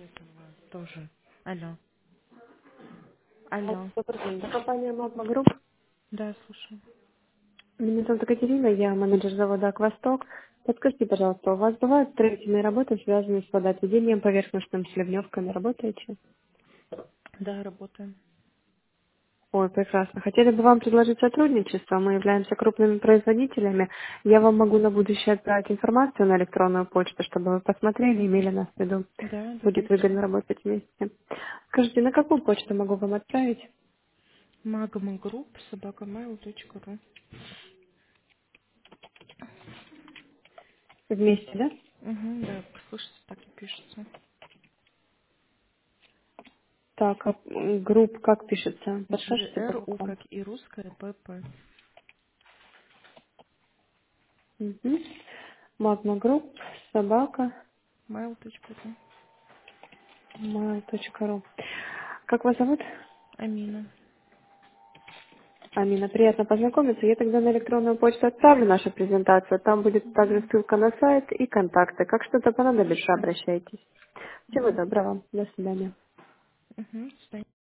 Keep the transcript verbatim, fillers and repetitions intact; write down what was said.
этого тоже. Алло. А, Алло. Добрый день. Это компания Magma Group. Да, слушаю. Меня зовут Екатерина, я менеджер завода «Аквасток». Подскажите, пожалуйста, у вас бывают строительные работы, связанные с водоотведением, поверхностным сливневками? Работаете? Да, работаем. Ой, прекрасно. Хотели бы вам предложить сотрудничество. Мы являемся крупными производителями. Я вам могу на будущее отправить информацию на электронную почту, чтобы вы посмотрели, имели нас в виду. Да, Будет давайте. выгодно работать вместе. Скажите, на какую почту могу вам отправить? Магма Групп, собака mail точка ру. Вместе, да? Угу, да, слышится, так и пишется. Так, а м, групп как пишется? Подскажите по G R U, буквам? как и русская, П П. Угу. Магма Групп, собака, mail точка ру. mail.ru. Как вас зовут? Амина. Амина, приятно познакомиться. Я тогда на электронную почту отправлю нашу презентацию. Там будет также ссылка на сайт и контакты. Как что-то понадобится, Хорошо. обращайтесь. Всего Угу. доброго. До свидания. Угу.